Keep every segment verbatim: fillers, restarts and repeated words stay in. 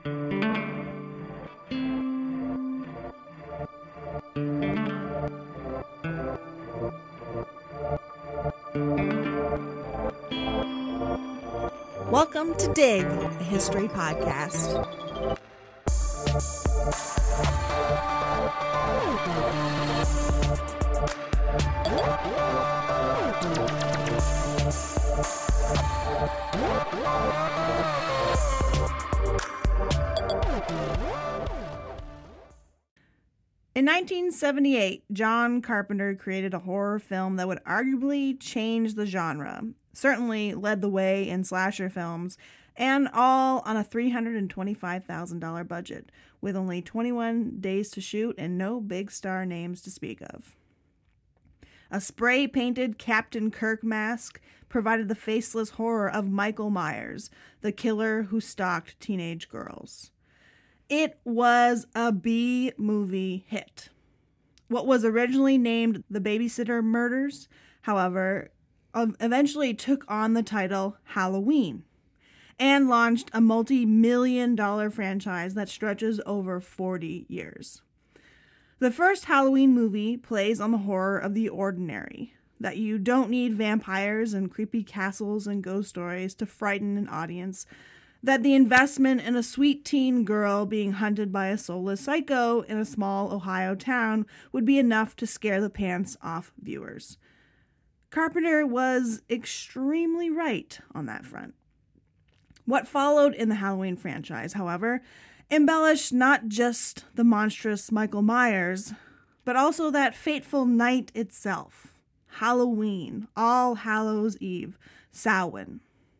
Welcome to Dig, a history podcast. In nineteen seventy-eight, John Carpenter created a horror film that would arguably change the genre, certainly led the way in slasher films, and all on a three hundred twenty-five thousand dollars budget, with only twenty-one days to shoot and no big star names to speak of. A spray-painted Captain Kirk mask provided the faceless horror of Michael Myers, the killer who stalked teenage girls. It was a B-movie hit. What was originally named The Babysitter Murders, however, eventually took on the title Halloween and launched a multi-million dollar franchise that stretches over forty years. The first Halloween movie plays on the horror of the ordinary, that you don't need vampires and creepy castles and ghost stories to frighten an audience, that the investment in a sweet teen girl being hunted by a soulless psycho in a small Ohio town would be enough to scare the pants off viewers. Carpenter was extremely right on that front. What followed in the Halloween franchise, however, embellished not just the monstrous Michael Myers, but also that fateful night itself, Halloween, All Hallows Eve, Samhain.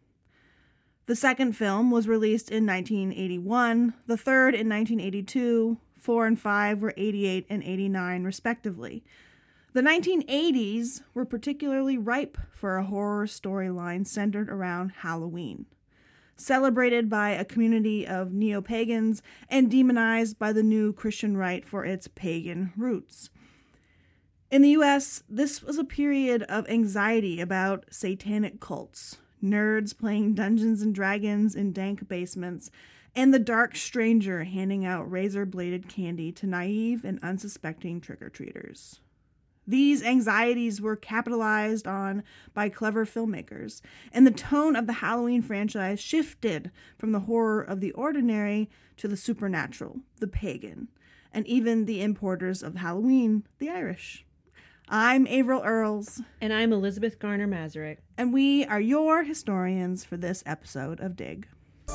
The second film was released in nineteen eighty-one, the third in nineteen eighty-two, four and five were eighty-eight and eighty-nine respectively. The nineteen eighties were particularly ripe for a horror storyline centered around Halloween, celebrated by a community of neo-pagans and demonized by the new Christian right for its pagan roots. In the U S, this was a period of anxiety about satanic cults, nerds playing Dungeons and Dragons in dank basements, and the dark stranger handing out razor-bladed candy to naive and unsuspecting trick-or-treaters. These anxieties were capitalized on by clever filmmakers, and the tone of the Halloween franchise shifted from the horror of the ordinary to the supernatural, the pagan, and even the importers of Halloween, the Irish. I'm Averill Earls. And I'm Elizabeth Garner Mazurek. And we are your historians for this episode of Dig.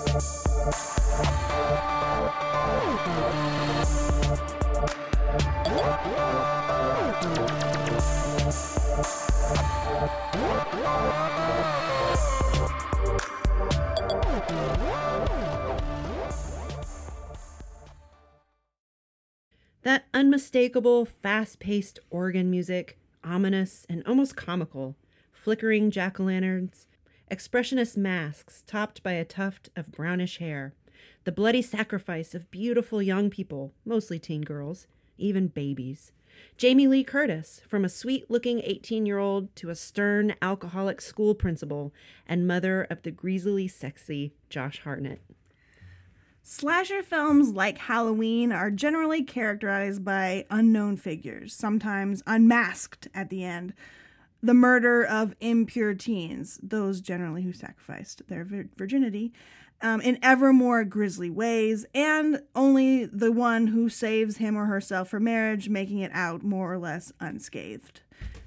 That unmistakable, fast-paced organ music, ominous and almost comical, flickering jack-o'-lanterns, expressionist masks topped by a tuft of brownish hair, the bloody sacrifice of beautiful young people, mostly teen girls, even babies. Jamie Lee Curtis, from a sweet-looking eighteen-year-old to a stern, alcoholic school principal and mother of the greasily sexy Josh Hartnett. Slasher films like Halloween are generally characterized by unknown figures, sometimes unmasked at the end. The murder of impure teens, those generally who sacrificed their virginity, um, in ever more grisly ways, and only the one who saves him or herself for marriage making it out more or less unscathed.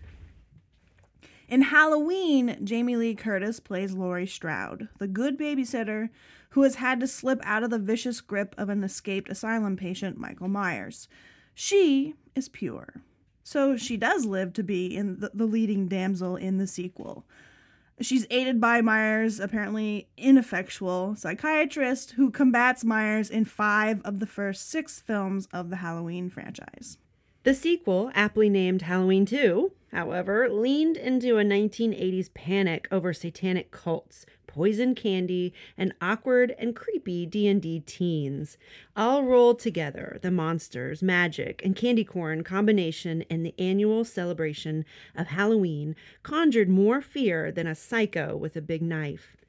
In Halloween, Jamie Lee Curtis plays Laurie Strode, the good babysitter who has had to slip out of the vicious grip of an escaped asylum patient, Michael Myers. She is pure, so she does live to be in the, the leading damsel in the sequel. She's aided by Myers' apparently ineffectual psychiatrist who combats Myers in five of the first six films of the Halloween franchise. The sequel, aptly named Halloween two, however, leaned into a nineteen eighties panic over satanic cults, poison candy, and awkward and creepy D and D teens. All rolled together, the monsters, magic, and candy corn combination in the annual celebration of Halloween conjured more fear than a psycho with a big knife.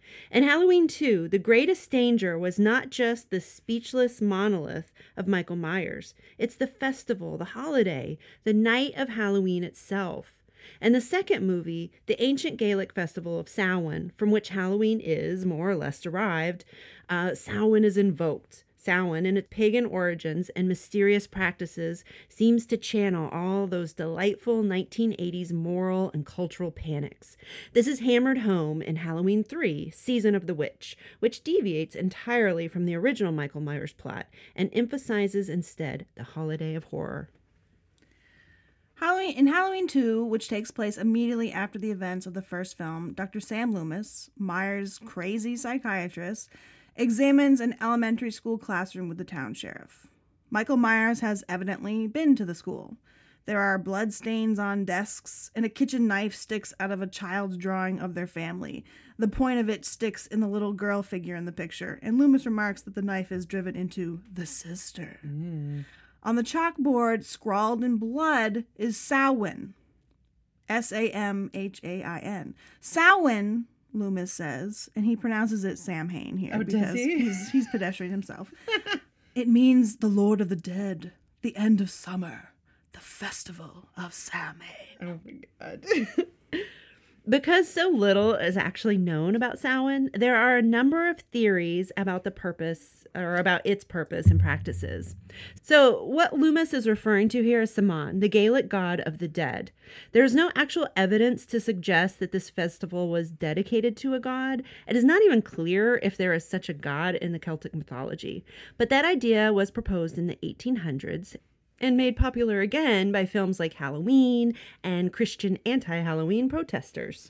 In Halloween two, the greatest danger was not just the speechless monolith of Michael Myers. It's the festival, the holiday, the night of Halloween itself. In the second movie, the ancient Gaelic festival of Samhain, from which Halloween is more or less derived, uh, Samhain is invoked. Samhain, in its pagan origins and mysterious practices, seems to channel all those delightful nineteen eighties moral and cultural panics. This is hammered home in Halloween three, Season of the Witch, which deviates entirely from the original Michael Myers plot and emphasizes instead the holiday of horror. Halloween, in Halloween two, which takes place immediately after the events of the first film, Doctor Sam Loomis, Myers' crazy psychiatrist, examines an elementary school classroom with the town sheriff. Michael Myers has evidently been to the school. There are blood stains on desks, and a kitchen knife sticks out of a child's drawing of their family. The point of it sticks in the little girl figure in the picture, and Loomis remarks that the knife is driven into the sister. Mm. On the chalkboard, scrawled in blood, is Samhain. S A M H A I N. Samhain, Loomis says, and he pronounces it Samhain here oh, because he? he's, he's pedestrian himself. It means the Lord of the Dead, the end of summer, the festival of Samhain. Oh my God. Because so little is actually known about Samhain, there are a number of theories about the purpose or about its purpose and practices. So what Loomis is referring to here is Samhain, the Gaelic god of the dead. There is no actual evidence to suggest that this festival was dedicated to a god. It is not even clear if there is such a god in the Celtic mythology. But that idea was proposed in the eighteen hundreds and made popular again by films like Halloween and Christian anti-Halloween protesters.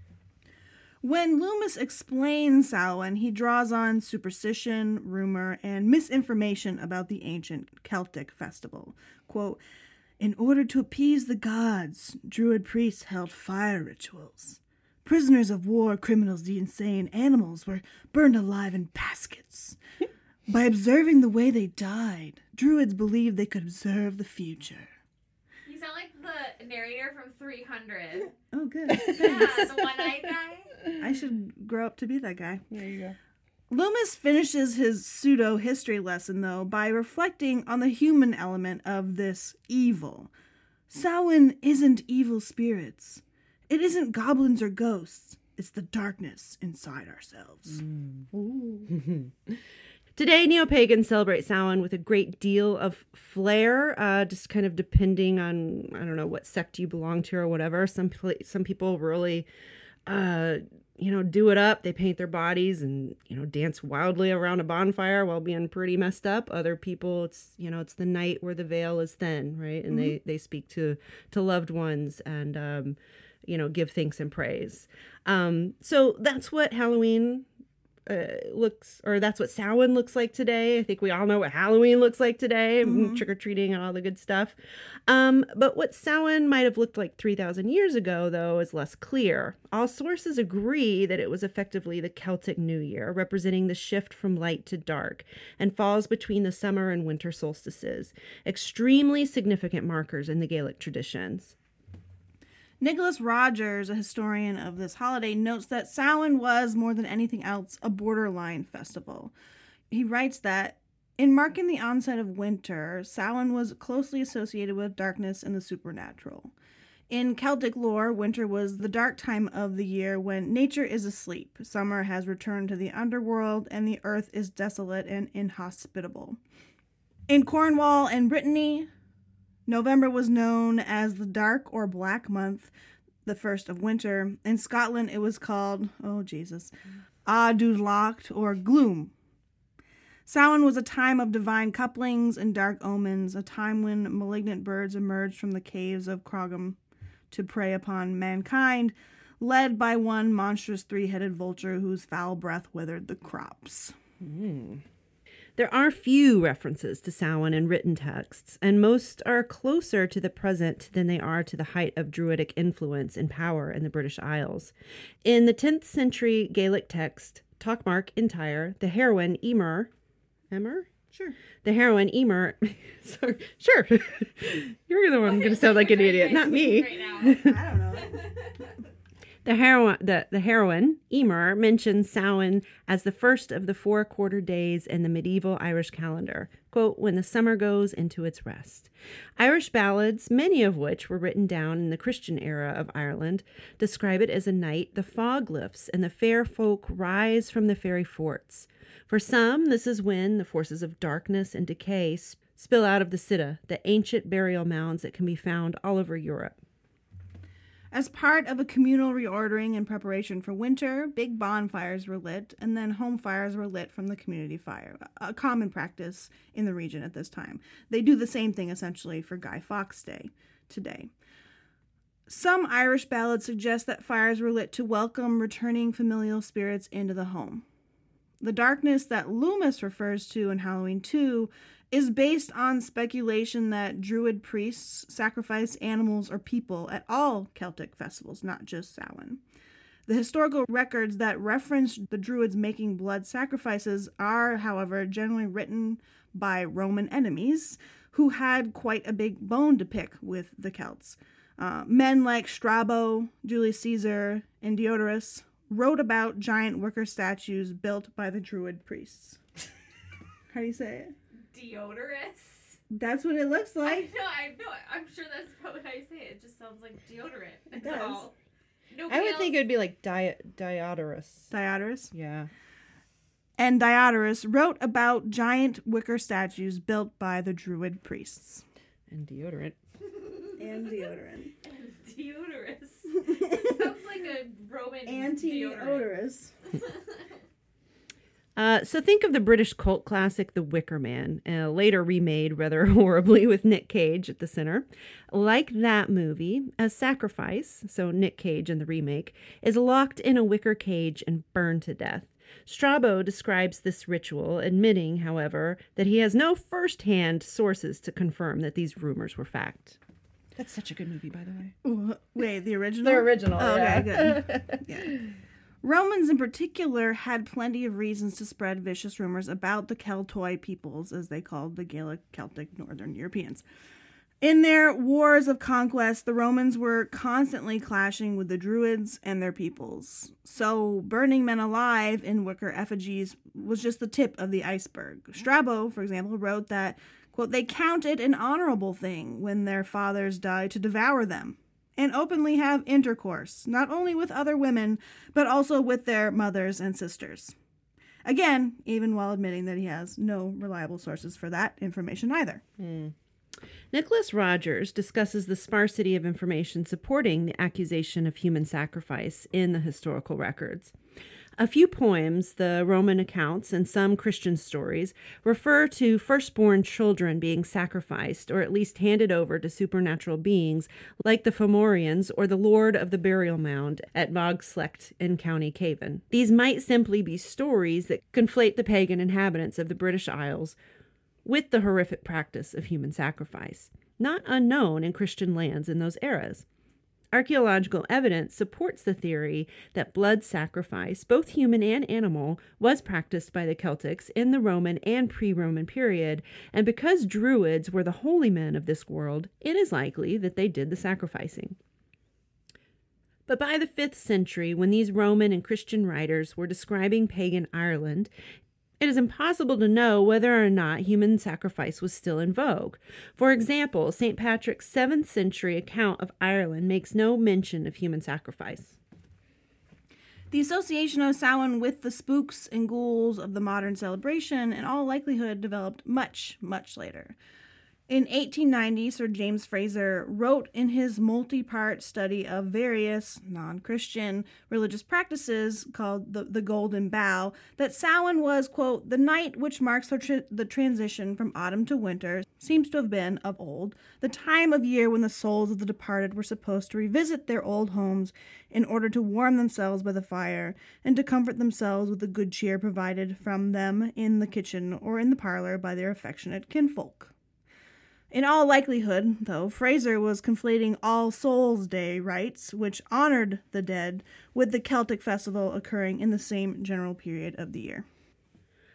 When Loomis explains Samhain, he draws on superstition, rumor, and misinformation about the ancient Celtic festival. Quote, in order to appease the gods, Druid priests held fire rituals. Prisoners of war, criminals, the insane, animals were burned alive in baskets. By observing the way they died, Druids believed they could observe the future. You sound like the narrator from three hundred. Oh, good. Yeah, the one-eyed guy. I should grow up to be that guy. There you go. Loomis finishes his pseudo-history lesson, though, by reflecting on the human element of this evil. Samhain isn't evil spirits. It isn't goblins or ghosts. It's the darkness inside ourselves. Mm. Ooh. Today, neo-pagans celebrate Samhain with a great deal of flair, uh, just kind of depending on, I don't know, what sect you belong to or whatever. Some some people really, uh, you know, do it up. They paint their bodies and, you know, dance wildly around a bonfire while being pretty messed up. Other people, it's, you know, it's the night where the veil is thin, right? And mm-hmm. they, they speak to, to loved ones and, um, you know, give thanks and praise. Um, so that's what Halloween Uh, looks, or that's what Samhain looks like today. I think we all know what Halloween looks like today, mm-hmm. trick-or-treating and all the good stuff. Um, but what Samhain might have looked like three thousand years ago, though, is less clear. All sources agree that it was effectively the Celtic New Year, representing the shift from light to dark, and falls between the summer and winter solstices, extremely significant markers in the Gaelic traditions. Nicholas Rogers, a historian of this holiday, notes that Samhain was, more than anything else, a borderline festival. He writes that, in marking the onset of winter, Samhain was closely associated with darkness and the supernatural. In Celtic lore, winter was the dark time of the year when nature is asleep, summer has returned to the underworld, and the earth is desolate and inhospitable. In Cornwall and Brittany, November was known as the dark or black month, the first of winter. In Scotland, it was called, oh Jesus, Adúlacht or gloom. Samhain was a time of divine couplings and dark omens, a time when malignant birds emerged from the caves of Crogam to prey upon mankind, led by one monstrous three-headed vulture whose foul breath withered the crops. Mm. There are few references to Samhain in written texts, and most are closer to the present than they are to the height of Druidic influence and power in the British Isles. In the tenth century Gaelic text, Tochmarc Intyre, the heroine Emer, Emer? Sure. The heroine Emer, sorry, sure. You're the one going to sound like an idiot, not me. Right now. I don't know. The, hero- the, the heroine, Emer, mentions Samhain as the first of the four quarter days in the medieval Irish calendar, quote, when the summer goes into its rest. Irish ballads, many of which were written down in the Christian era of Ireland, describe it as a night the fog lifts and the fair folk rise from the fairy forts. For some, this is when the forces of darkness and decay sp- spill out of the Siddha, the ancient burial mounds that can be found all over Europe. As part of a communal reordering in preparation for winter, big bonfires were lit, and then home fires were lit from the community fire, a common practice in the region at this time. They do the same thing, essentially, for Guy Fawkes Day today. Some Irish ballads suggest that fires were lit to welcome returning familial spirits into the home. The darkness that Loomis refers to in Halloween two is based on speculation that Druid priests sacrifice animals or people at all Celtic festivals, not just Samhain. The historical records that reference the Druids making blood sacrifices are, however, generally written by Roman enemies who had quite a big bone to pick with the Celts. Uh, men like Strabo, Julius Caesar, and Diodorus wrote about giant wicker statues built by the Druid priests. How do you say it? Deodorus? That's what it looks I like. know, I know. I'm sure that's probably how you say it. It just sounds like deodorant. That's does. all. I Nobody would else... think it would be like di- Diodorus. Diodorus. Yeah. And Diodorus wrote about giant wicker statues built by the Druid priests. And deodorant. And deodorant. Deodorus. Sounds like a Roman deodorant. Anti-odorous. Uh, so think of the British cult classic The Wicker Man, uh, later remade rather horribly with Nick Cage at the center. Like that movie, a sacrifice, so Nick Cage in the remake, is locked in a wicker cage and burned to death. Strabo describes this ritual, admitting, however, that he has no first-hand sources to confirm that these rumors were fact. That's such a good movie, by the way. Ooh, wait, the original? The original, oh, yeah. Okay, good. Yeah. Romans in particular had plenty of reasons to spread vicious rumors about the Keltoi peoples, as they called the Gaelic Celtic Northern Europeans. In their wars of conquest, the Romans were constantly clashing with the Druids and their peoples. So burning men alive in wicker effigies was just the tip of the iceberg. Strabo, for example, wrote that, quote, they counted an honorable thing when their fathers died to devour them and openly have intercourse, not only with other women, but also with their mothers and sisters. Again, even while admitting that he has no reliable sources for that information either. Hmm. Nicholas Rogers discusses the sparsity of information supporting the accusation of human sacrifice in the historical records. A few poems, the Roman accounts, and some Christian stories refer to firstborn children being sacrificed or at least handed over to supernatural beings like the Fomorians or the Lord of the Burial Mound at Mogslecht in County Cavan. These might simply be stories that conflate the pagan inhabitants of the British Isles with the horrific practice of human sacrifice, not unknown in Christian lands in those eras. Archaeological evidence supports the theory that blood sacrifice, both human and animal, was practiced by the Celtics in the Roman and pre-Roman period, and because Druids were the holy men of this world, it is likely that they did the sacrificing. But by the fifth century, when these Roman and Christian writers were describing pagan Ireland, it is impossible to know whether or not human sacrifice was still in vogue. For example, Saint Patrick's seventh century account of Ireland makes no mention of human sacrifice. The association of Samhain with the spooks and ghouls of the modern celebration in all likelihood developed much, much later. In eighteen ninety, Sir James Fraser wrote in his multi-part study of various non-Christian religious practices called the, the Golden Bough that Samhain was, quote, the night which marks the, tr- the transition from autumn to winter, seems to have been, of old, the time of year when the souls of the departed were supposed to revisit their old homes in order to warm themselves by the fire and to comfort themselves with the good cheer provided from them in the kitchen or in the parlor by their affectionate kinfolk. In all likelihood, though, Fraser was conflating All Souls' Day rites, which honored the dead, with the Celtic festival occurring in the same general period of the year.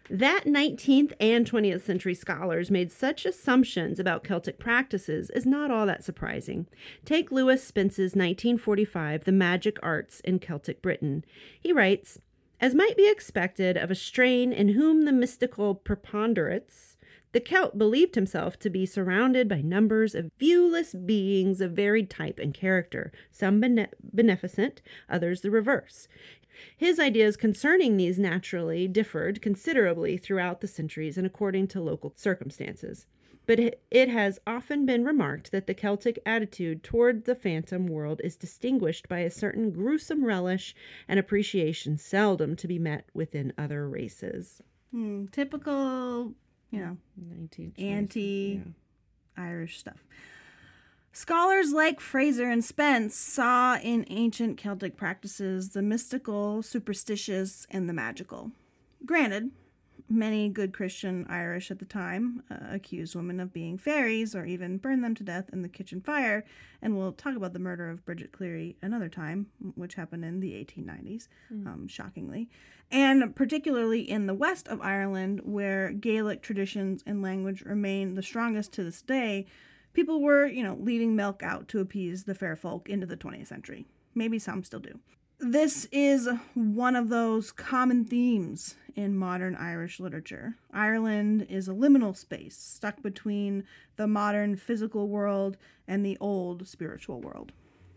That nineteenth and twentieth century scholars made such assumptions about Celtic practices is not all that surprising. Take Lewis Spence's nineteen forty-five The Magic Arts in Celtic Britain. He writes, "As might be expected of a strain in whom the mystical preponderates, the Celt believed himself to be surrounded by numbers of viewless beings of varied type and character, some bene- beneficent, others the reverse. His ideas concerning these naturally differed considerably throughout the centuries and according to local circumstances. But it has often been remarked that the Celtic attitude toward the phantom world is distinguished by a certain gruesome relish and appreciation seldom to be met within other races." Hmm, typical, you know, nineteenth anti-Irish yeah. stuff. Scholars like Fraser and Spence saw in ancient Celtic practices the mystical, superstitious, and the magical. Granted, many good Christian Irish at the time uh, accused women of being fairies or even burned them to death in the kitchen fire, and we'll talk about the murder of Bridget Cleary another time, which happened in the eighteen nineties, mm. um, shockingly, and particularly in the west of Ireland, where Gaelic traditions and language remain the strongest to this day. People were, you know, leaving milk out to appease the fair folk into the twentieth century. Maybe some still do. This is one of those common themes in modern Irish literature. Ireland is a liminal space stuck between the modern physical world and the old spiritual world.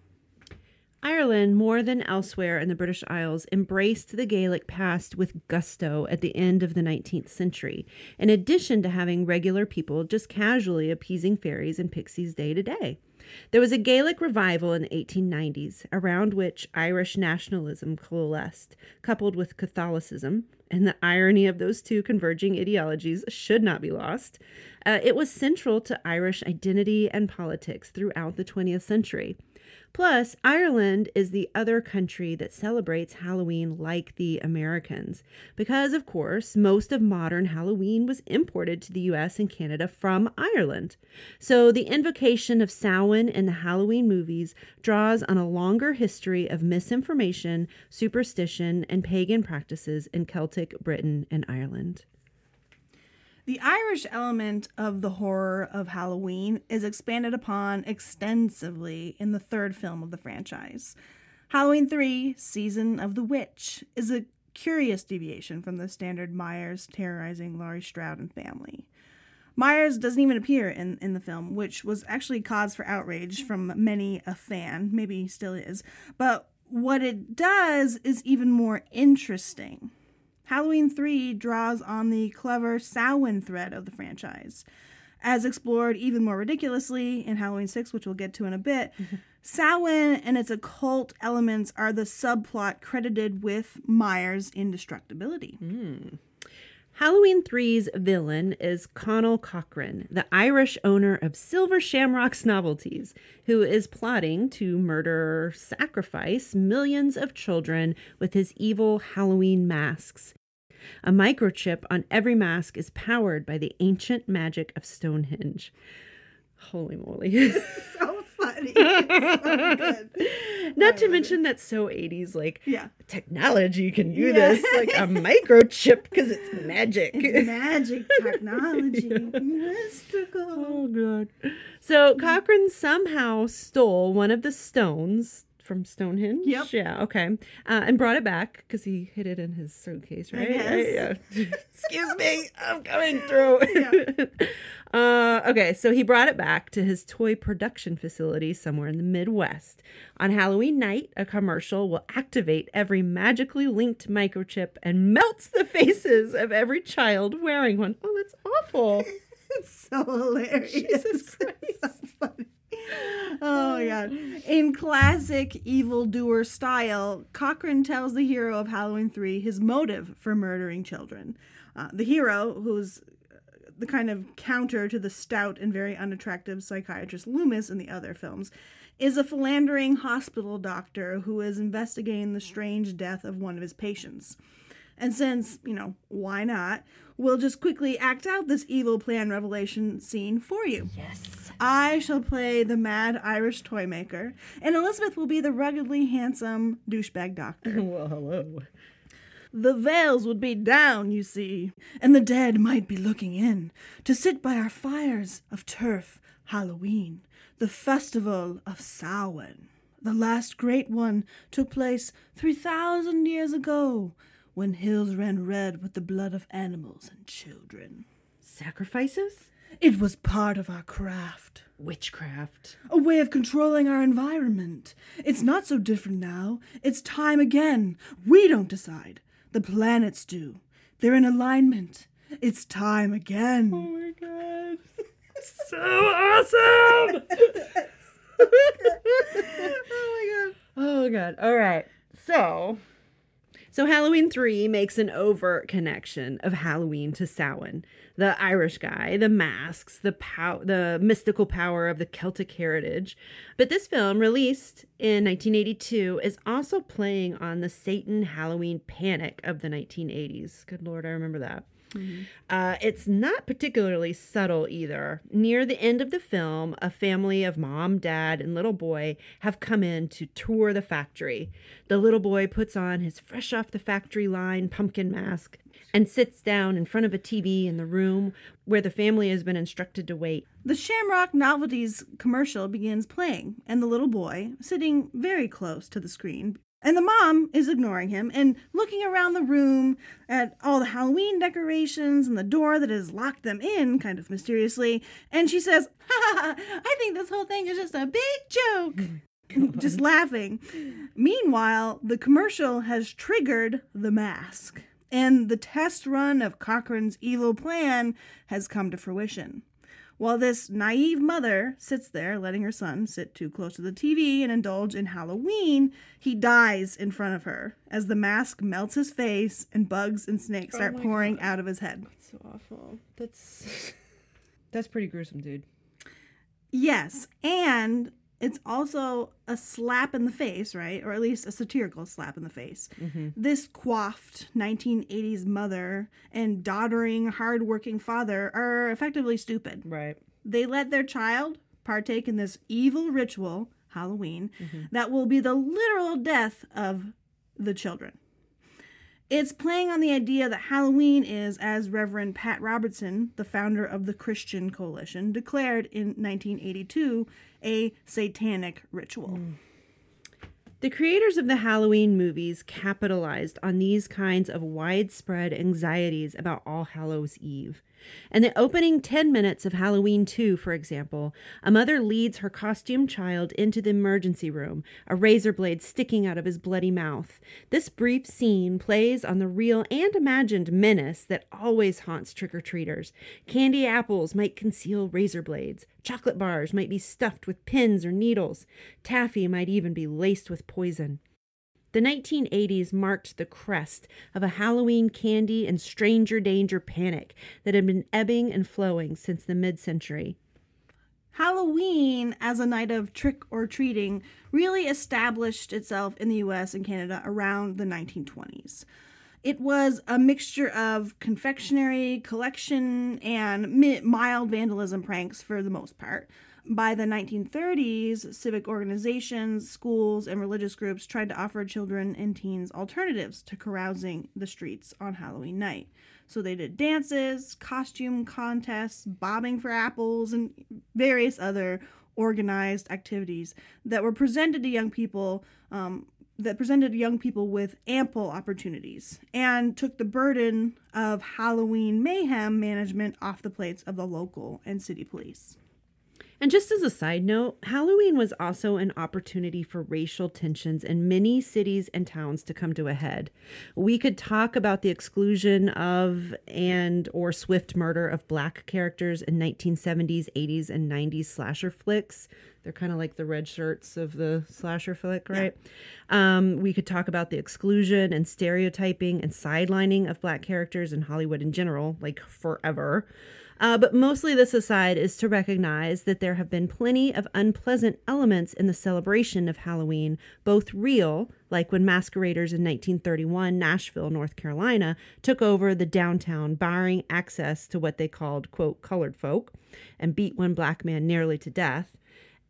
Ireland, more than elsewhere in the British Isles, embraced the Gaelic past with gusto at the end of the nineteenth century, in addition to having regular people just casually appeasing fairies and pixies day to day. There was a Gaelic revival in the eighteen nineties, around which Irish nationalism coalesced, coupled with Catholicism, and the irony of those two converging ideologies should not be lost. Uh, it was central to Irish identity and politics throughout the twentieth century. Plus, Ireland is the other country that celebrates Halloween like the Americans, because, of course, most of modern Halloween was imported to the U S and Canada from Ireland. So the invocation of Samhain in the Halloween movies draws on a longer history of misinformation, superstition, and pagan practices in Celtic Britain and Ireland. The Irish element of the horror of Halloween is expanded upon extensively in the third film of the franchise. Halloween three, Season of the Witch, is a curious deviation from the standard Myers terrorizing Laurie Strode and family. Myers doesn't even appear in, in the film, which was actually cause for outrage from many a fan, maybe still is, but what it does is even more interesting. Halloween three draws on the clever Samhain thread of the franchise. As explored even more ridiculously in Halloween six, which we'll get to in a bit, mm-hmm. Samhain and its occult elements are the subplot credited with Myers' indestructibility. Mm. Halloween three's villain is Conall Cochran, the Irish owner of Silver Shamrock's Novelties, who is plotting to murder, sacrifice millions of children with his evil Halloween masks. A microchip on every mask is powered by the ancient magic of Stonehenge. Holy moly. So funny. It's so good. Not to mention that's so eighties, like, yeah. technology can do yeah. this, like a microchip, because it's magic. It's magic technology. Yeah. Mystical. Oh, God. So Cochran somehow stole one of the stones from Stonehenge. Yep. Yeah, okay. Uh, and brought it back because he hid it in his suitcase, right? Right, yeah. Excuse me, I'm coming through. Yeah. uh, okay, so he brought it back to his toy production facility somewhere in the Midwest. On Halloween night, a commercial will activate every magically linked microchip and melts the faces of every child wearing one. Oh, that's awful. It's so hilarious. Jesus Christ. It's so funny. Oh my God. In classic evildoer style, Cochran tells the hero of Halloween three his motive for murdering children. Uh, the hero, who's the kind of counter to the stout and very unattractive psychiatrist Loomis in the other films, is a philandering hospital doctor who is investigating the strange death of one of his patients. And since, you know, why not, we'll just quickly act out this evil plan revelation scene for you. Yes. I shall play the mad Irish toy maker, and Elizabeth will be the ruggedly handsome douchebag doctor. Well, hello. the veils would be down, you see, and the dead might be looking in to sit by our fires of turf Halloween, the festival of Samhain. The last great one took place three thousand years ago, when hills ran red with the blood of animals and children. Sacrifices? It was part of our craft. Witchcraft. A way of controlling our environment. It's not so different now. It's time again. We don't decide. The planets do. They're in alignment. It's time again. Oh my god. So awesome! Oh my god. Oh god. All right. So, so Halloween three makes an overt connection of Halloween to Samhain, the Irish guy, the masks, the pow- the mystical power of the Celtic heritage. But this film, released in nineteen eighty-two, is also playing on the Satan Halloween panic of the nineteen eighties. Good Lord, I remember that. Mm-hmm. Uh, it's not particularly subtle either. Near the end of the film, a family of mom, dad, and little boy have come in to tour the factory. The little boy puts on his fresh off the factory line pumpkin mask and sits down in front of a T V in the room where the family has been instructed to wait. The Shamrock Novelties commercial begins playing, and the little boy, sitting very close to the screen, and the mom is ignoring him and looking around the room at all the Halloween decorations and the door that has locked them in, kind of mysteriously. And she says, ha ha ha, I think this whole thing is just a big joke. Just laughing. Meanwhile, the commercial has triggered the mask, and the test run of Cochrane's evil plan has come to fruition. While this naive mother sits there letting her son sit too close to the T V and indulge in Halloween, he dies in front of her as the mask melts his face and bugs and snakes start oh pouring God. out of his head. That's so awful. That's that's pretty gruesome, dude. Yes, and it's also a slap in the face, right? Or at least a satirical slap in the face. Mm-hmm. This coiffed nineteen eighties mother and doddering, hardworking father are effectively stupid. Right. They let their child partake in this evil ritual, Halloween, mm-hmm. that will be the literal death of the children. It's playing on the idea that Halloween is, as Reverend Pat Robertson, the founder of the Christian Coalition, declared in nineteen eighty-two, a satanic ritual. Mm. The creators of the Halloween movies capitalized on these kinds of widespread anxieties about All Hallows Eve. In the opening ten minutes of Halloween two, for example, a mother leads her costumed child into the emergency room, a razor blade sticking out of his bloody mouth. This brief scene plays on the real and imagined menace that always haunts trick-or-treaters. Candy apples might conceal razor blades. Chocolate bars might be stuffed with pins or needles. Taffy might even be laced with poison. The nineteen eighties marked the crest of a Halloween candy and stranger danger panic that had been ebbing and flowing since the mid-century. Halloween, as a night of trick-or-treating, really established itself in the U S and Canada around the nineteen twenties. It was a mixture of confectionery, collection, and mild vandalism pranks for the most part. By the nineteen thirties, civic organizations, schools, and religious groups tried to offer children and teens alternatives to carousing the streets on Halloween night. So they did dances, costume contests, bobbing for apples, and various other organized activities that were presented to young people, um, that presented young people with ample opportunities and took the burden of Halloween mayhem management off the plates of the local and city police. And just as a side note, Halloween was also an opportunity for racial tensions in many cities and towns to come to a head. We could talk about the exclusion of and or swift murder of black characters in nineteen seventies, eighties, and nineties slasher flicks. They're kind of like the red shirts of the slasher flick, right? Yeah. Um, we could talk about the exclusion and stereotyping and sidelining of black characters in Hollywood in general, like forever. Uh, but mostly this aside is to recognize that there have been plenty of unpleasant elements in the celebration of Halloween, both real, like when masqueraders in nineteen thirty-one, Nashville, North Carolina, took over the downtown, barring access to what they called, quote, colored folk, and beat one black man nearly to death,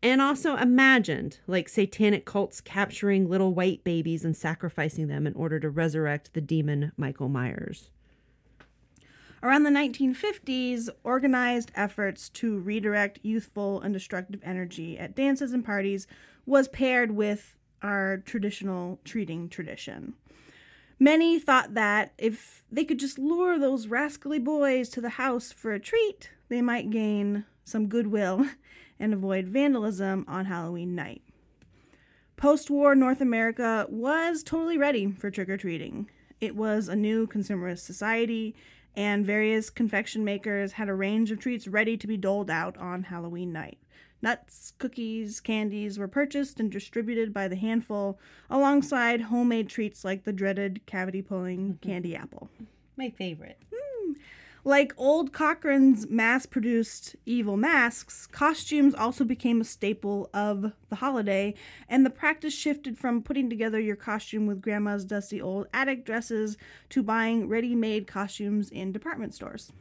and also imagined, like satanic cults capturing little white babies and sacrificing them in order to resurrect the demon Michael Myers. Around the nineteen fifties, organized efforts to redirect youthful and destructive energy at dances and parties was paired with our traditional treating tradition. Many thought that if they could just lure those rascally boys to the house for a treat, they might gain some goodwill and avoid vandalism on Halloween night. Post-war North America was totally ready for trick-or-treating. It was a new consumerist society, and various confection makers had a range of treats ready to be doled out on Halloween night. Nuts, cookies, candies were purchased and distributed by the handful, alongside homemade treats like the dreaded cavity-pulling candy apple. My favorite. Mm. Like old Cochrane's mass-produced evil masks, costumes also became a staple of the holiday, and the practice shifted from putting together your costume with grandma's dusty old attic dresses to buying ready-made costumes in department stores.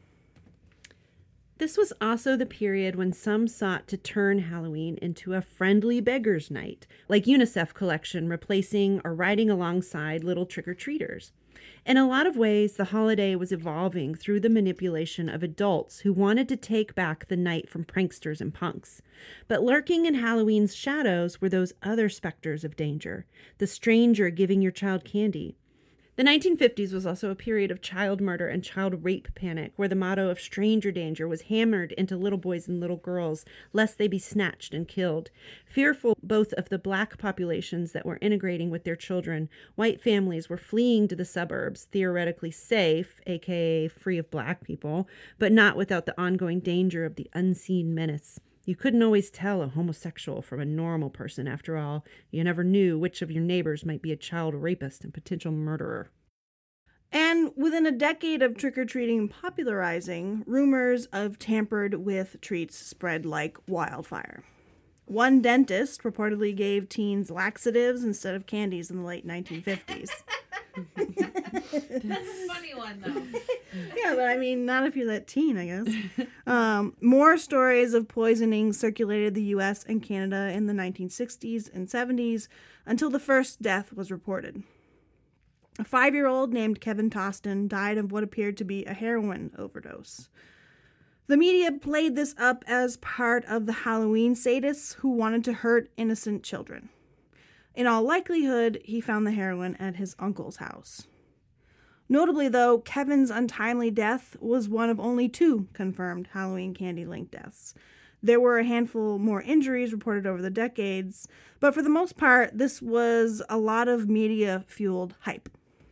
This was also the period when some sought to turn Halloween into a friendly beggar's night, like UNICEF Collection replacing or riding alongside little trick-or-treaters. In a lot of ways, the holiday was evolving through the manipulation of adults who wanted to take back the night from pranksters and punks. But lurking in Halloween's shadows were those other specters of danger, the stranger giving your child candy. The nineteen fifties was also a period of child murder and child rape panic, where the motto of stranger danger was hammered into little boys and little girls, lest they be snatched and killed. Fearful both of the black populations that were integrating with their children, white families were fleeing to the suburbs, theoretically safe, aka free of black people, but not without the ongoing danger of the unseen menace. You couldn't always tell a homosexual from a normal person, after all. You never knew which of your neighbors might be a child rapist and potential murderer. And within a decade of trick-or-treating popularizing, rumors of tampered with treats spread like wildfire. One dentist reportedly gave teens laxatives instead of candies in the late nineteen fifties. That's a funny one, though. Yeah, but I mean, not if you're that teen, I guess. Um, more stories of poisoning circulated the U S and Canada in the nineteen sixties and seventies until the first death was reported. A five-year-old named Kevin Toston died of what appeared to be a heroin overdose. The media played this up as part of the Halloween sadists who wanted to hurt innocent children. In all likelihood, he found the heroin at his uncle's house. Notably, though, Kevin's untimely death was one of only two confirmed Halloween candy-linked deaths. There were a handful more injuries reported over the decades, but for the most part, this was a lot of media-fueled hype.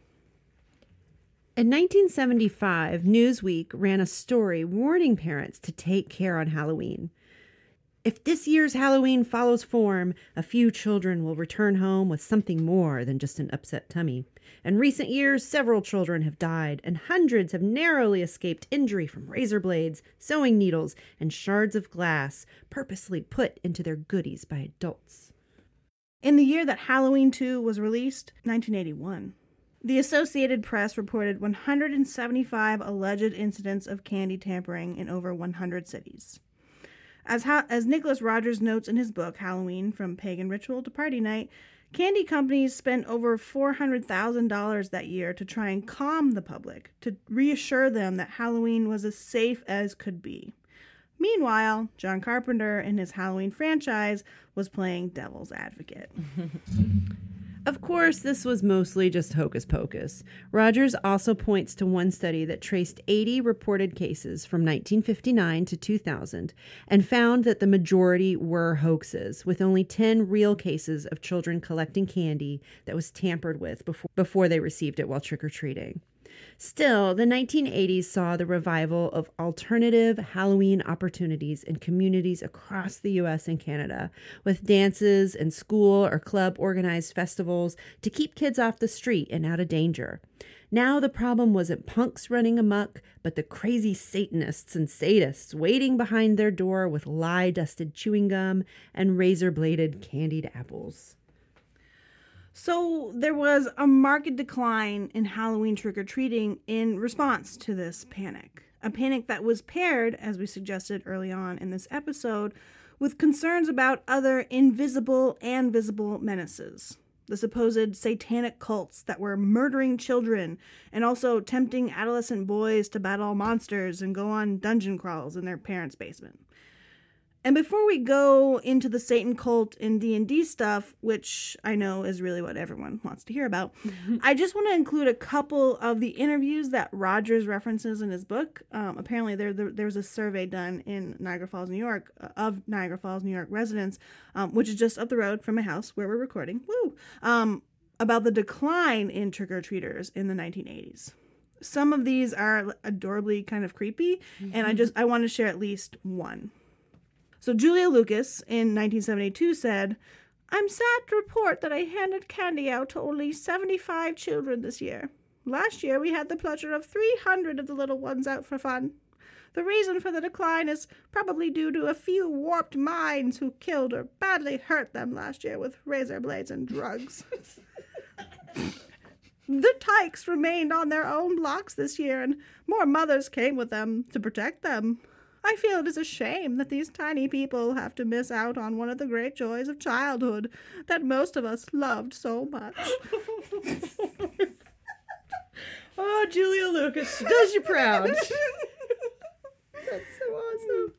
In nineteen seventy-five, Newsweek ran a story warning parents to take care on Halloween. If this year's Halloween follows form, a few children will return home with something more than just an upset tummy. In recent years, several children have died, and hundreds have narrowly escaped injury from razor blades, sewing needles, and shards of glass purposely put into their goodies by adults. In the year that Halloween two was released, nineteen eighty-one, the Associated Press reported one hundred seventy-five alleged incidents of candy tampering in over one hundred cities. As, ha- as Nicholas Rogers notes in his book, Halloween, From Pagan Ritual to Party Night, candy companies spent over four hundred thousand dollars that year to try and calm the public, to reassure them that Halloween was as safe as could be. Meanwhile, John Carpenter and his Halloween franchise was playing devil's advocate. Of course, this was mostly just hocus pocus. Rogers also points to one study that traced eighty reported cases from nineteen fifty-nine to two thousand and found that the majority were hoaxes, with only ten real cases of children collecting candy that was tampered with before, before they received it while trick-or-treating. Still, the nineteen eighties saw the revival of alternative Halloween opportunities in communities across the U S and Canada, with dances and school or club organized festivals to keep kids off the street and out of danger. Now the problem wasn't punks running amok, but the crazy Satanists and sadists waiting behind their door with lye-dusted chewing gum and razor-bladed candied apples. So there was a marked decline in Halloween trick-or-treating in response to this panic. A panic that was paired, as we suggested early on in this episode, with concerns about other invisible and visible menaces. The supposed satanic cults that were murdering children and also tempting adolescent boys to battle monsters and go on dungeon crawls in their parents' basement. And before we go into the Satan cult and D and D stuff, which I know is really what everyone wants to hear about, I just want to include a couple of the interviews that Rogers references in his book. Um, apparently there, there, there was a survey done in Niagara Falls, New York, uh, of Niagara Falls, New York residents, um, which is just up the road from my house where we're recording, woo, um, about the decline in trick-or-treaters in the nineteen eighties. Some of these are adorably kind of creepy, mm-hmm. and I just I want to share at least one. So Julia Lucas in nineteen seventy-two said, "I'm sad to report that I handed candy out to only seventy-five children this year. Last year we had the pleasure of three hundred of the little ones out for fun. The reason for the decline is probably due to a few warped minds who killed or badly hurt them last year with razor blades and drugs." The tykes remained on their own blocks this year, and more mothers came with them to protect them. I feel it is a shame that these tiny people have to miss out on one of the great joys of childhood that most of us loved so much. Oh, Julia Lucas, she does you proud. That's so awesome.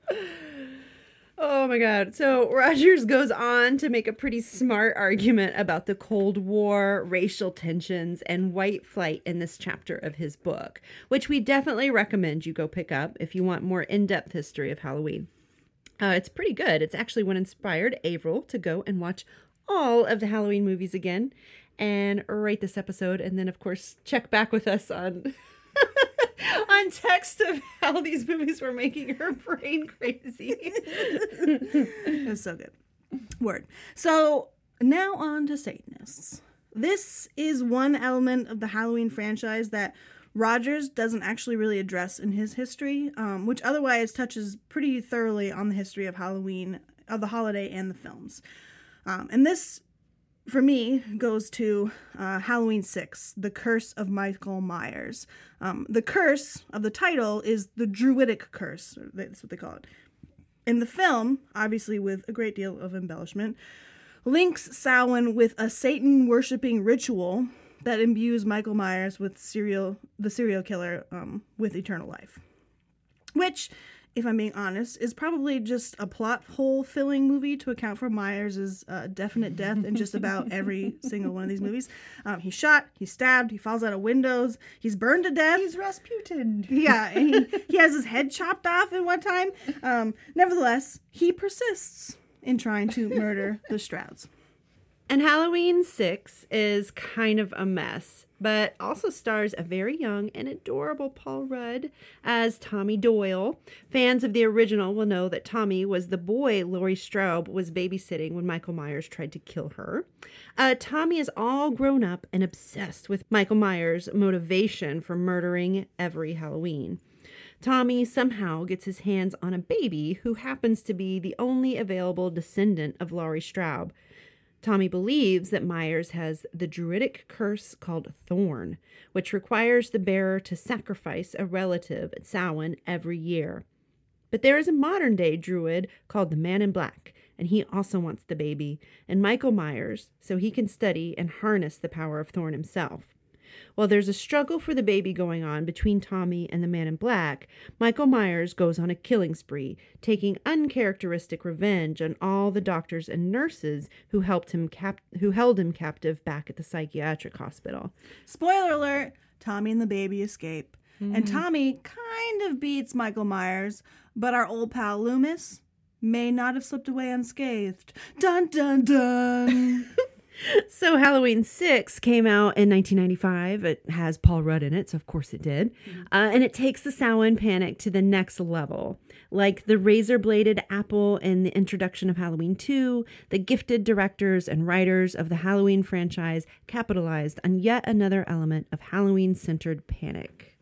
Oh my God. So Rogers goes on to make a pretty smart argument about the Cold War, racial tensions, and white flight in this chapter of his book, which we definitely recommend you go pick up if you want more in-depth history of Halloween. Uh, it's pretty good. It's actually what inspired Avril to go and watch all of the Halloween movies again and write this episode, and then, of course, check back with us on... on text of how these movies were making her brain crazy. It was so good. Word. So now on to Satanists. This is one element of the Halloween franchise that Rogers doesn't actually really address in his history, um, which otherwise touches pretty thoroughly on the history of Halloween, of the holiday and the films. Um, and this, for me, goes to uh, Halloween six, The Curse of Michael Myers. Um, the curse of the title is the Druidic curse. That's what they call it. In the film, obviously with a great deal of embellishment, links Samhain with a Satan-worshipping ritual that imbues Michael Myers with serial, the serial killer um, with eternal life. Which, if I'm being honest, is probably just a plot hole filling movie to account for Myers' uh, definite death in just about every single one of these movies. Um, he's shot, he's stabbed, he falls out of windows, he's burned to death. He's Rasputin. Yeah, and he, he has his head chopped off at one time. Um, nevertheless, he persists in trying to murder the Strouds. And Halloween six is kind of a mess, but also stars a very young and adorable Paul Rudd as Tommy Doyle. Fans of the original will know that Tommy was the boy Laurie Straub was babysitting when Michael Myers tried to kill her. Uh, Tommy is all grown up and obsessed with Michael Myers' motivation for murdering every Halloween. Tommy somehow gets his hands on a baby who happens to be the only available descendant of Laurie Straub. Tommy believes that Myers has the druidic curse called Thorn, which requires the bearer to sacrifice a relative at Samhain every year. But there is a modern-day druid called the Man in Black, and he also wants the baby, and Michael Myers, so he can study and harness the power of Thorn himself. While there's a struggle for the baby going on between Tommy and the Man in Black, Michael Myers goes on a killing spree, taking uncharacteristic revenge on all the doctors and nurses who helped him cap- who held him captive back at the psychiatric hospital. Spoiler alert, Tommy and the baby escape. Mm-hmm. And Tommy kind of beats Michael Myers, but our old pal Loomis may not have slipped away unscathed. Dun, dun, dun! So Halloween six came out in nineteen ninety-five. It has Paul Rudd in it, so of course it did. Mm-hmm. Uh, and it takes the Samhain panic to the next level. Like the razor-bladed apple in the introduction of Halloween two, the gifted directors and writers of the Halloween franchise capitalized on yet another element of Halloween-centered panic.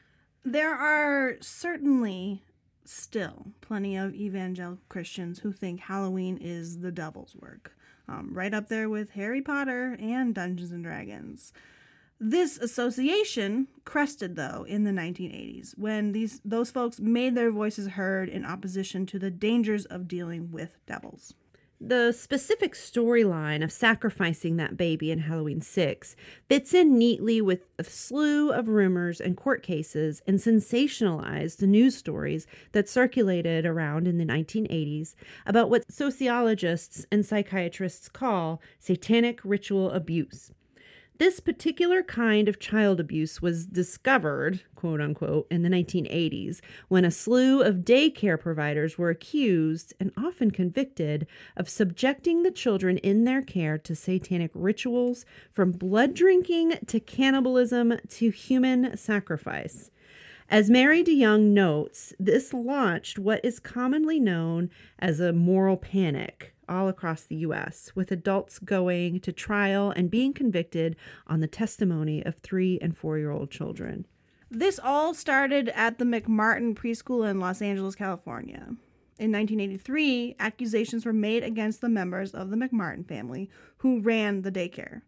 There are certainly still plenty of evangelical Christians who think Halloween is the devil's work. Um, right up there with Harry Potter and Dungeons and Dragons. This association crested, though, in the nineteen eighties, when these those folks made their voices heard in opposition to the dangers of dealing with devils. The specific storyline of sacrificing that baby in Halloween six fits in neatly with a slew of rumors and court cases and sensationalized news stories that circulated around in the nineteen eighties about what sociologists and psychiatrists call satanic ritual abuse. This particular kind of child abuse was discovered, quote unquote, in the nineteen eighties when a slew of daycare providers were accused and often convicted of subjecting the children in their care to satanic rituals, from blood drinking to cannibalism to human sacrifice. As Mary DeYoung notes, this launched what is commonly known as a moral panic all across the U S, with adults going to trial and being convicted on the testimony of three and four-year-old children. This all started at the McMartin Preschool in Los Angeles, California. In nineteen eighty-three, accusations were made against the members of the McMartin family who ran the daycare.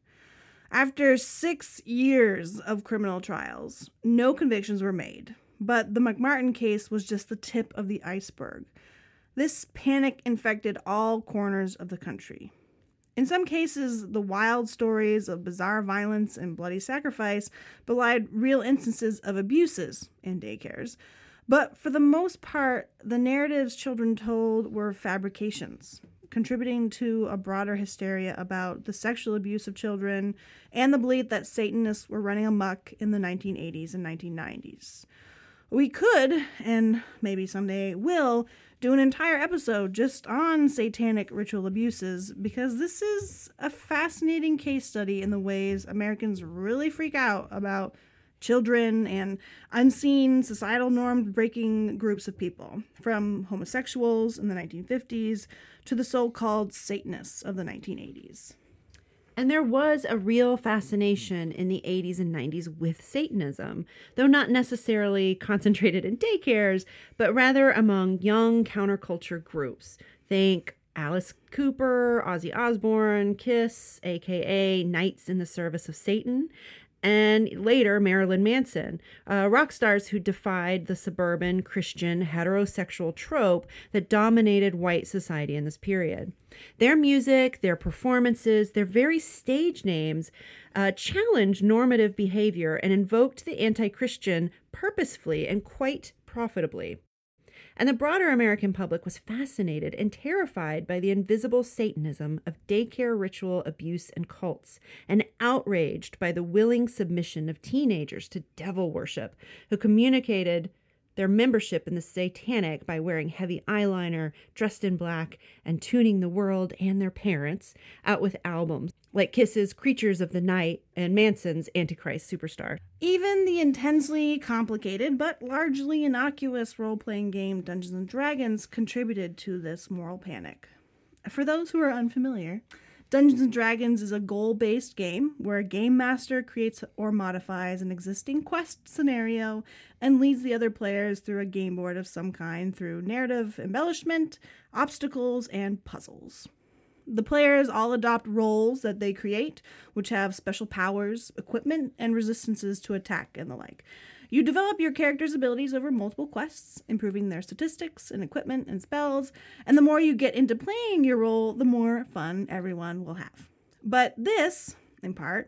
After six years of criminal trials, no convictions were made, but the McMartin case was just the tip of the iceberg. This panic infected all corners of the country. In some cases, the wild stories of bizarre violence and bloody sacrifice belied real instances of abuses in daycares. But for the most part, the narratives children told were fabrications, contributing to a broader hysteria about the sexual abuse of children and the belief that Satanists were running amok in the nineteen eighties and nineteen nineties. We could, and maybe someday will, do an entire episode just on satanic ritual abuses, because this is a fascinating case study in the ways Americans really freak out about children and unseen societal norm breaking groups of people, from homosexuals in the nineteen fifties to the so-called Satanists of the nineteen eighties. And there was a real fascination in the eighties and nineties with Satanism, though not necessarily concentrated in daycares, but rather among young counterculture groups. Think Alice Cooper, Ozzy Osbourne, Kiss, aka Knights in the Service of Satan, and later Marilyn Manson, uh, rock stars who defied the suburban Christian heterosexual trope that dominated white society in this period. Their music, their performances, their very stage names uh, challenged normative behavior and invoked the anti-Christian purposefully and quite profitably. And the broader American public was fascinated and terrified by the invisible Satanism of daycare ritual abuse and cults, and outraged by the willing submission of teenagers to devil worship, who communicated their membership in the satanic by wearing heavy eyeliner, dressed in black, and tuning the world and their parents out with albums like Kiss's Creatures of the Night and Manson's Antichrist Superstar. Even the intensely complicated but largely innocuous role-playing game Dungeons and Dragons contributed to this moral panic. For those who are unfamiliar, Dungeons and Dragons is a goal-based game where a game master creates or modifies an existing quest scenario and leads the other players through a game board of some kind through narrative embellishment, obstacles, and puzzles. The players all adopt roles that they create, which have special powers, equipment, and resistances to attack and the like. You develop your character's abilities over multiple quests, improving their statistics and equipment and spells, and the more you get into playing your role, the more fun everyone will have. But this, in part,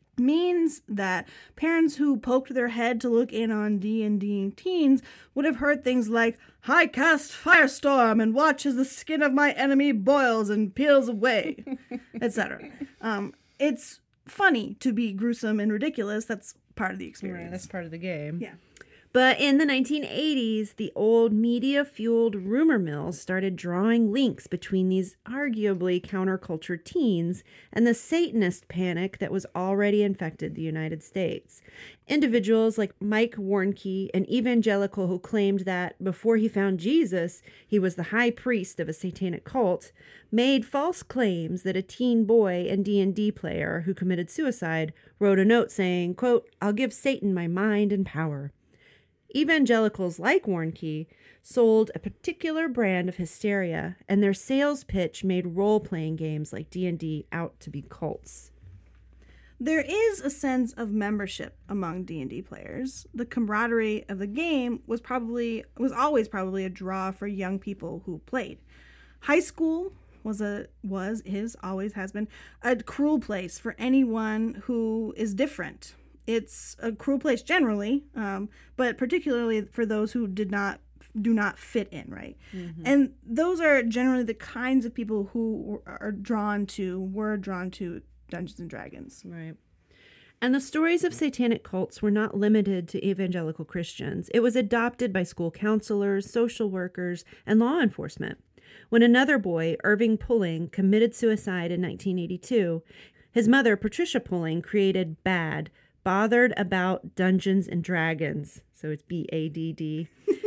means that parents who poked their head to look in on D and D teens would have heard things like, "I cast Firestorm and watch as the skin of my enemy boils and peels away," et cetera. Um, it's funny to be gruesome and ridiculous. That's part of the experience. Right, that's part of the game. Yeah. But in the nineteen eighties, the old media-fueled rumor mill started drawing links between these arguably counterculture teens and the Satanist panic that was already infected the United States. Individuals like Mike Warnke, an evangelical who claimed that before he found Jesus, he was the high priest of a satanic cult, made false claims that a teen boy and D and D player who committed suicide wrote a note saying, quote, "I'll give Satan my mind and power." Evangelicals like Warnke sold a particular brand of hysteria, and their sales pitch made role-playing games like D and D out to be cults. There is a sense of membership among D and D players. The camaraderie of the game was probably was always probably a draw for young people who played. High school was a was is always has been a cruel place for anyone who is different. It's a cruel place generally, um, but particularly for those who did not do not fit in, right? Mm-hmm. And those are generally the kinds of people who are drawn to were drawn to Dungeons and Dragons. Right. And the stories of satanic cults were not limited to evangelical Christians. It was adopted by school counselors, social workers, and law enforcement. When another boy, Irving Pulling, committed suicide in nineteen eighty-two, his mother, Patricia Pulling, created BAD, Bothered About Dungeons and Dragons. So it's B A D D.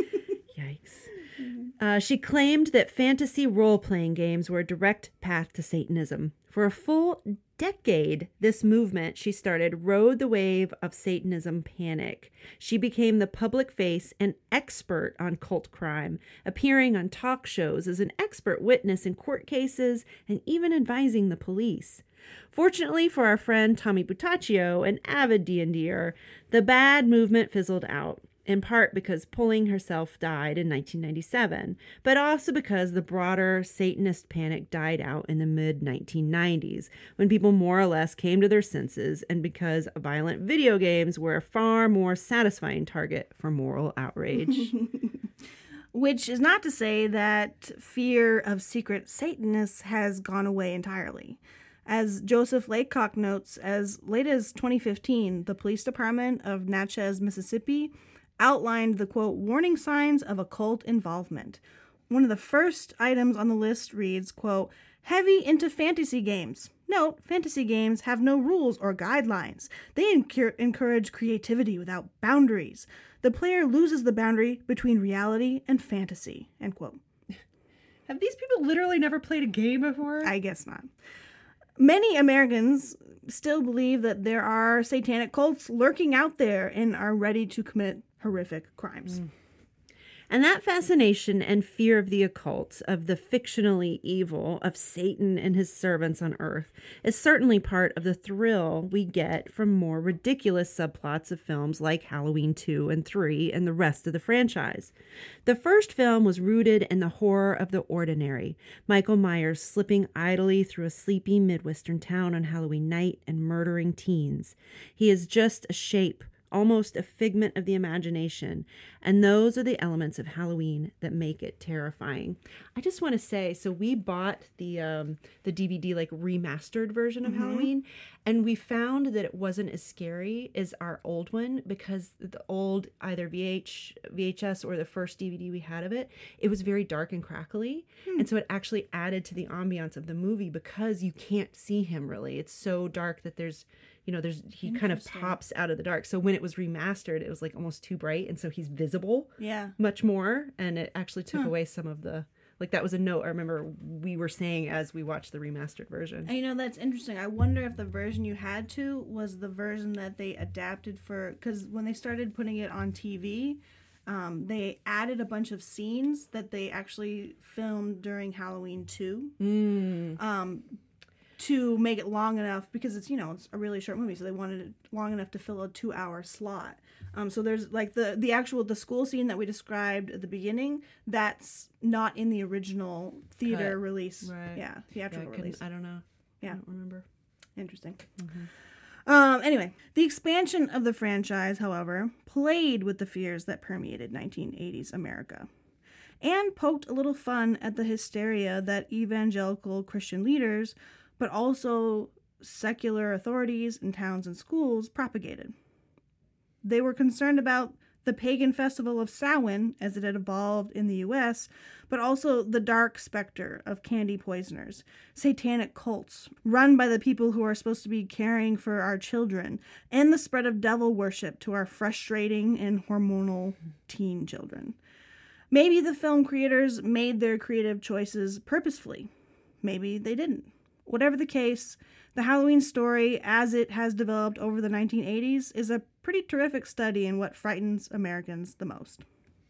Yikes. Uh, she claimed that fantasy role-playing games were a direct path to Satanism. For a full decade, this movement she started rode the wave of Satanism panic. She became the public face and expert on cult crime, appearing on talk shows as an expert witness in court cases and even advising the police. Fortunately for our friend Tommy Butacchio, an avid D and D-er, the BAD movement fizzled out. In part because Pulling herself died in nineteen ninety-seven, but also because the broader Satanist panic died out in the mid nineteen nineties, when people more or less came to their senses, and because violent video games were a far more satisfying target for moral outrage. Which is not to say that fear of secret Satanists has gone away entirely. As Joseph Laycock notes, as late as twenty fifteen, the police department of Natchez, Mississippi, outlined the, quote, warning signs of occult involvement. One of the first items on the list reads, quote, heavy into fantasy games. Note, fantasy games have no rules or guidelines. They incur- encourage creativity without boundaries. The player loses the boundary between reality and fantasy, end quote. Have these people literally never played a game before? I guess not. Many Americans still believe that there are satanic cults lurking out there and are ready to commit horrific crimes. Mm. And that fascination and fear of the occult, of the fictionally evil, of Satan and his servants on earth, is certainly part of the thrill we get from more ridiculous subplots of films like Halloween two and three and the rest of the franchise. The first film was rooted in the horror of the ordinary, Michael Myers slipping idly through a sleepy Midwestern town on Halloween night and murdering teens. He is just a shape, almost a figment of the imagination. And those are the elements of Halloween that make it terrifying. I just want to say, so we bought the um, the D V D, like, remastered version of mm-hmm. Halloween, and we found that it wasn't as scary as our old one, because the old, either V H, V H S or the first D V D we had of it, it was very dark and crackly. Hmm. And so it actually added to the ambiance of the movie, because you can't see him really. It's so dark that there's, you know, there's he kind of pops out of the dark. So when it was remastered, it was like almost too bright, and so he's visible yeah. much more, and it actually took huh. away some of the, like, that was a note I remember we were saying as we watched the remastered version. And, you know, that's interesting. I wonder if the version you had to was the version that they adapted for, because when they started putting it on T V, um, they added a bunch of scenes that they actually filmed during Halloween two. Mm. Um, to make it long enough, because it's, you know, it's a really short movie, so they wanted it long enough to fill a two-hour slot. Um, so there's, like, the, the actual, the school scene that we described at the beginning, that's not in the original theater Cut. release. Right. Yeah, theatrical yeah, I release. I don't know. Yeah. I don't remember. Interesting. Mm-hmm. Um, anyway, the expansion of the franchise, however, played with the fears that permeated nineteen eighties America, and poked a little fun at the hysteria that evangelical Christian leaders, but also secular authorities in towns and schools, propagated. They were concerned about the pagan festival of Samhain as it had evolved in the U S, but also the dark specter of candy poisoners, satanic cults run by the people who are supposed to be caring for our children, and the spread of devil worship to our frustrating and hormonal teen children. Maybe the film creators made their creative choices purposefully. Maybe they didn't. Whatever the case, the Halloween story, as it has developed over the nineteen eighties, is a pretty terrific study in what frightens Americans the most.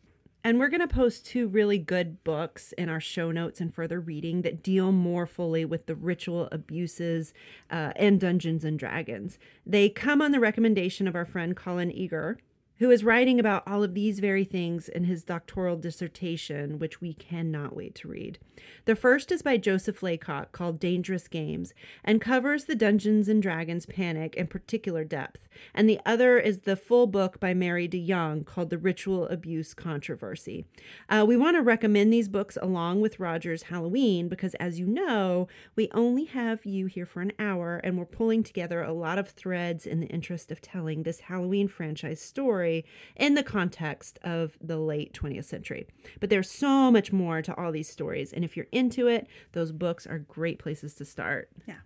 And we're going to post two really good books in our show notes and further reading that deal more fully with the ritual abuses uh, and Dungeons and Dragons. They come on the recommendation of our friend Colin Eager, who is writing about all of these very things in his doctoral dissertation, which we cannot wait to read. The first is by Joseph Laycock, called Dangerous Games, and covers the Dungeons and Dragons panic in particular depth. And the other is the full book by Mary DeYoung, called The Ritual Abuse Controversy. Uh, we want to recommend these books along with Roger's Halloween because, as you know, we only have you here for an hour, and we're pulling together a lot of threads in the interest of telling this Halloween franchise story in the context of the late twentieth century. But there's so much more to all these stories, and if you're into it, those books are great places to start. Yeah.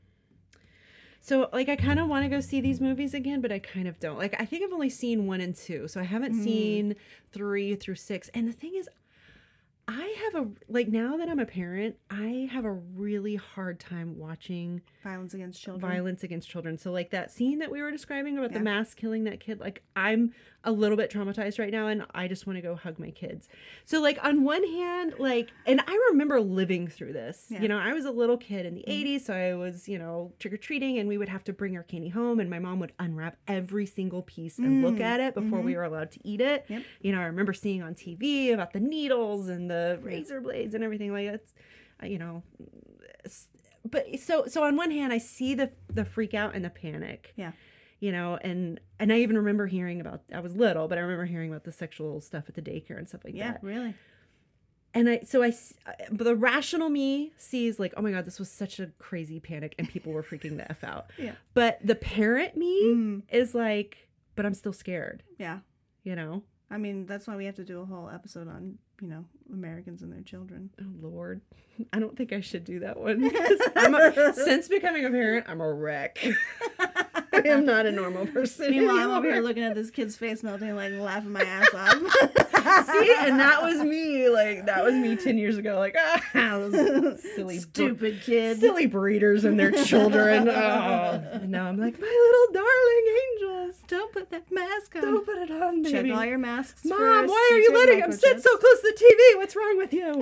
So, like, I kind of want to go see these movies again, but I kind of don't. Like, I think I've only seen one and two, so I haven't mm. seen three through six. And the thing is, I have a, like, now that I'm a parent, I have a really hard time watching violence against children. Violence against children. So, like, that scene that we were describing about yeah. the mask killing that kid, like, I'm a little bit traumatized right now, and I just want to go hug my kids. So, like, on one hand, like, and I remember living through this. Yeah. You know, I was a little kid in the mm-hmm. eighties, so I was, you know, trick-or-treating, and we would have to bring our candy home, and my mom would unwrap every single piece and mm. look at it before mm-hmm. we were allowed to eat it. Yep. You know, I remember seeing on T V about the needles and the razor blades and everything like that. You know, but so so on one hand, I see the the freak out and the panic. Yeah. You know, and and I even remember hearing about, I was little, but I remember hearing about the sexual stuff at the daycare and stuff like yeah, that. Yeah, really. And I, so I, but the rational me sees like, oh my God, this was such a crazy panic and people were freaking the F out. Yeah. But the parent me mm. is like, but I'm still scared. Yeah. You know? I mean, that's why we have to do a whole episode on, you know, Americans and their children. Oh, Lord. I don't think I should do that one. Because I'm a, since becoming a parent, I'm a wreck. I am not a normal person. Meanwhile, I'm over here looking at this kid's face melting, like, laughing my ass off. See? And that was me. Like, that was me ten years ago. Like, ah, those silly, stupid bur- kids. Silly breeders and their children. Oh. And now I'm like, my little darling angels. Don't put that mask on. Don't put it on, baby. Check all your masks. Mom, why are you letting him sit so close to the T V? What's wrong with you?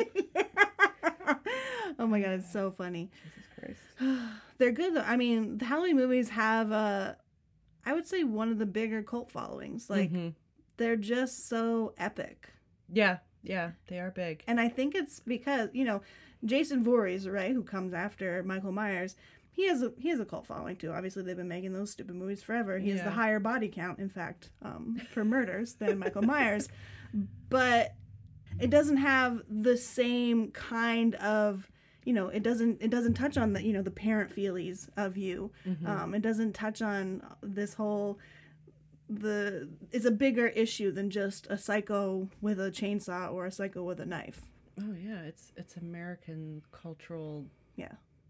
Oh my God, it's so funny. Jesus Christ. They're good though. I mean, the Halloween movies have a, I would say, one of the bigger cult followings. Like, mm-hmm. they're just so epic. Yeah, yeah, they are big. And I think it's because, you know, Jason Voorhees, right, who comes after Michael Myers, he has a he has a cult following too. Obviously, they've been making those stupid movies forever. He yeah. has the higher body count, in fact, um, for murders than Michael Myers. But it doesn't have the same kind of, you know, it doesn't it doesn't touch on the, you know, the parent feelies of you. Mm-hmm. Um, it doesn't touch on this whole, the it's a bigger issue than just a psycho with a chainsaw or a psycho with a knife. Oh yeah, it's it's American cultural yeah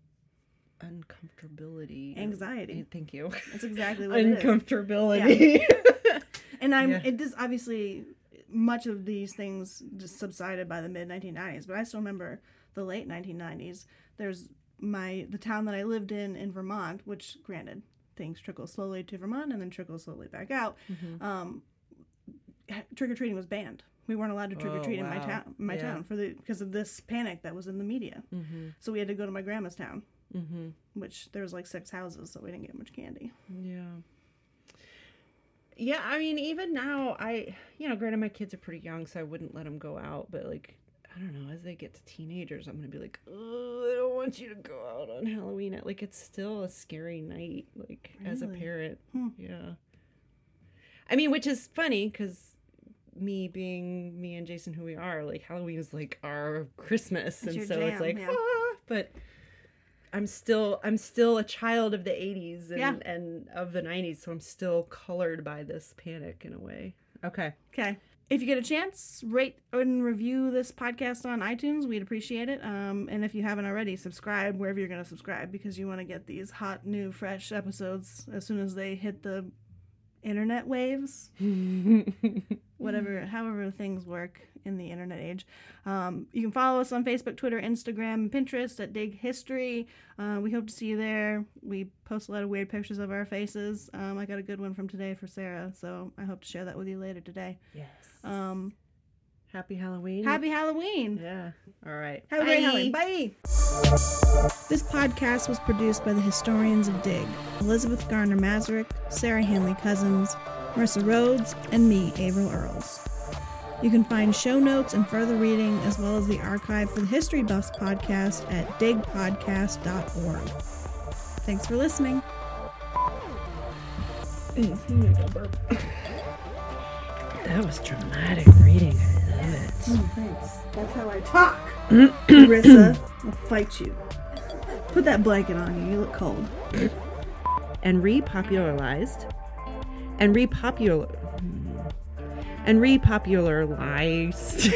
uncomfortability, anxiety. Thank you. That's exactly what uncomfortability. It is. Yeah. And I'm yeah. it is obviously much of these things just subsided by the mid nineteen nineties, but I still remember the late nineteen nineties. There's my the town that I lived in in Vermont, which granted things trickle slowly to Vermont and then trickle slowly back out. Mm-hmm. Um, trick or treating was banned. We weren't allowed to trick or treat oh, wow. in my town, my yeah. town, for the because of this panic that was in the media. Mm-hmm. So we had to go to my grandma's town, mm-hmm. which there was like six houses, so we didn't get much candy. Yeah. Yeah, I mean, even now, I, you know, granted my kids are pretty young, so I wouldn't let them go out, but like, I don't know, as they get to teenagers, I'm going to be like, oh, I don't want you to go out on Halloween. Like, it's still a scary night, like, really? As a parent. Hmm. Yeah. I mean, which is funny, because me being me and Jason who we are, like, Halloween is like our Christmas, it's and so jam, it's like, yeah. ah, but I'm still I'm still a child of the eighties and, yeah. and of the nineties, so I'm still colored by this panic in a way. Okay. Okay. If you get a chance, rate and review this podcast on iTunes. We'd appreciate it. Um, and if you haven't already, subscribe wherever you're going to subscribe, because you want to get these hot, new, fresh episodes as soon as they hit the internet waves. Whatever, however things work in the internet age. Um, you can follow us on Facebook, Twitter, Instagram, and Pinterest at Dig History. Uh, we hope to see you there. We post a lot of weird pictures of our faces. Um, I got a good one from today for Sarah, so I hope to share that with you later today. Yes. Um, Happy Halloween. Happy Halloween. Yeah. All right. Have a great Halloween. Bye. This podcast was produced by the historians of Dig, Elizabeth Garner Mazurek, Sarah Hanley Cousins, Marissa Rhodes, and me, Averill Earls. You can find show notes and further reading, as well as the archive for the History Buffs podcast at dig podcast dot org. Thanks for listening. That was dramatic reading. I love it. Oh, thanks. That's how I talk. Marissa, I'll fight you. Put that blanket on you. You look cold. And repopularized. And repopular. And repopularized.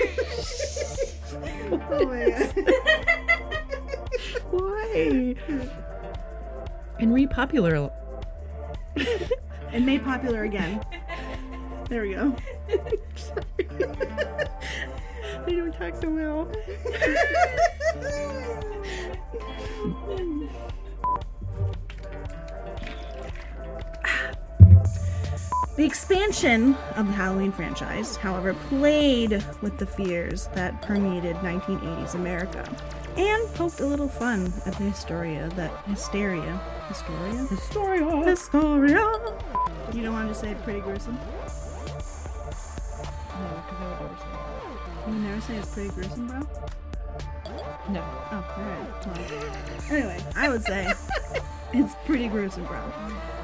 Oh my god. Why? And repopular. And made popular again. There we go. I don't talk so well. The expansion of the Halloween franchise, however, played with the fears that permeated nineteen eighties America and poked a little fun at the hysteria that hysteria. Historia? Historia. Historia! You don't want to say pretty gruesome? No, because I would never say that. You would never say it's pretty gruesome, bro? No. Oh, alright. Well, anyway, I would say it's pretty gruesome, bro.